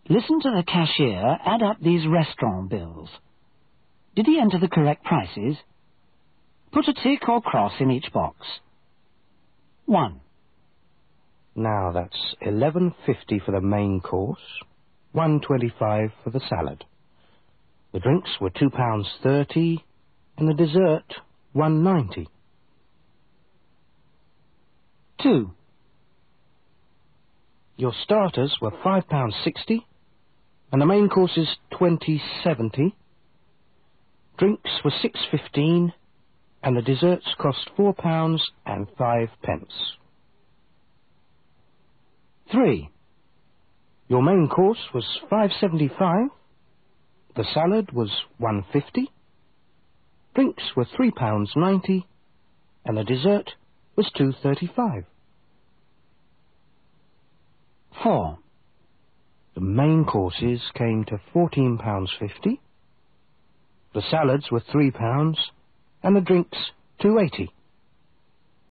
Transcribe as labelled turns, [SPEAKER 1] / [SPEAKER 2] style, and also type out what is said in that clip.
[SPEAKER 1] Listen to the cashier add up these restaurant bills. Did he enter the correct prices? Put a tick or cross in each box. 1.
[SPEAKER 2] Now that's £11.50 for the main course, £1.25 for the salad. The drinks were £2.30 and the dessert £1.90.
[SPEAKER 1] 2.
[SPEAKER 2] Your starters were £5.60 and the main course is £20.70. Drinks were £6.15 and the desserts cost £4.05.
[SPEAKER 1] 3.
[SPEAKER 2] Your main course was £5.75, the salad was £1.50, drinks were £3.90, and the dessert was £2.35.
[SPEAKER 1] 4.
[SPEAKER 2] The main courses came to £14.50, the salads were £3, and the drinks £2.80.